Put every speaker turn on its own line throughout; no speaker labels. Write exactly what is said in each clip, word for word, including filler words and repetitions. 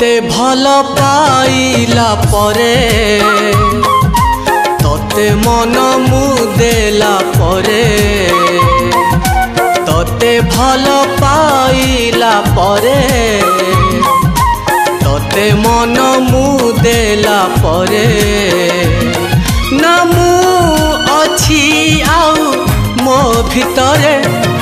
तोते भल पाइला परे तोते मन मुदेला परे तोते भल पाइला परे तोते मन मुदेला परे ना मु अछि आउ मो भितरे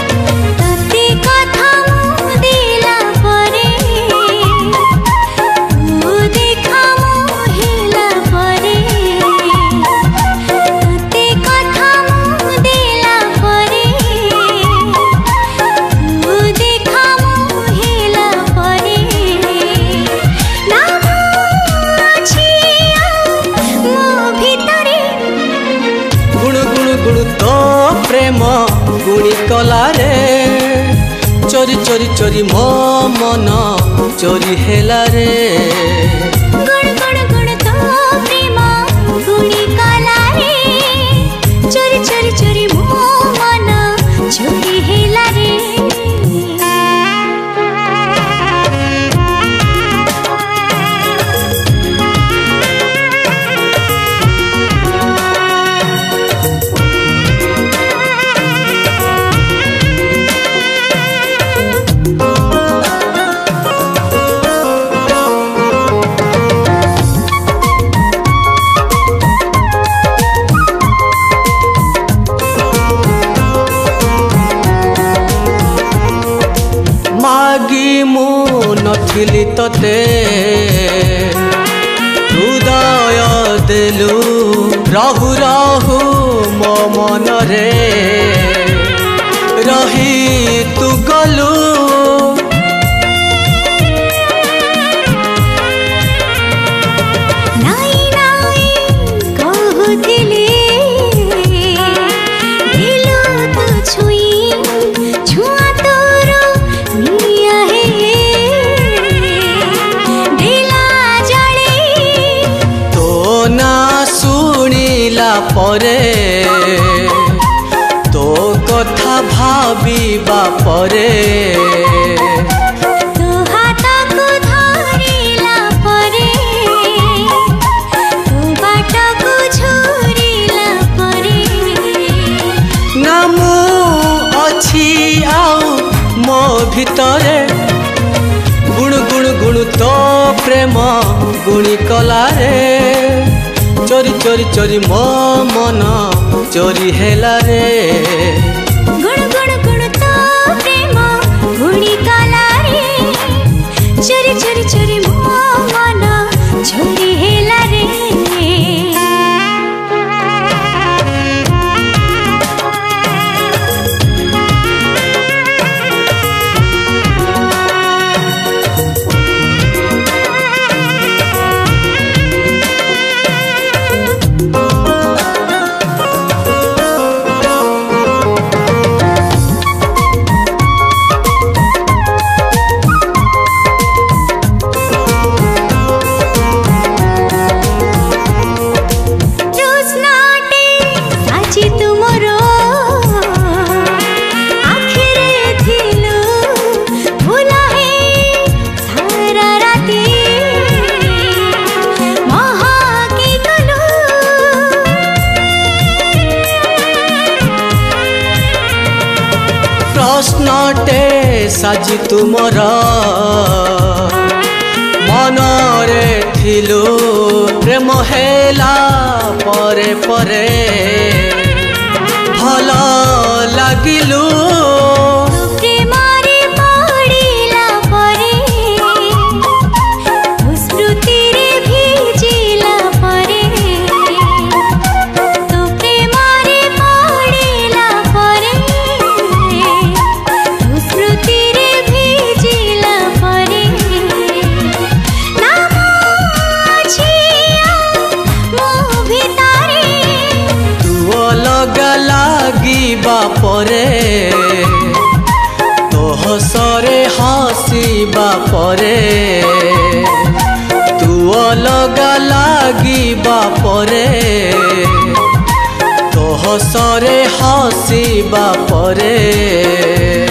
प्रेम गुणी कला रे चोरी चोरी चोरी मो मन चोरी हेला रे
गुण गुण गुण तो प्रेम गुणी कला रे चोरी चोरी चोरी मो मन चोरी हेला रे
मागी मु नथिली तते हृदय देलु रहु रहु मो मन रे रही तू गलु
नाई नाई कहूतिली दिलु तो छुई छुआ परे तो कथा भाबिबा परे तो हाथ को धरिला परे तो बाट को झुरिला परे
ना मु अछि आउ मो भितरे गुण गुण गुण तो प्रेम गुणी कला रे चोरी चोरी चोरी मो मन चोरी हेला रे
गुण गुण गुण तो प्रेम गुणी कला रे चोरी चोरी चोरी मो मन चोरी हेला रे
प्रश्नटे साजी तुमर मन रे थिलु प्रेम हेला परे परे भल लागिलु परे तो हसरे हसीबा परे तू अलगा लागिबा परे तो हसरे हसीबा परे।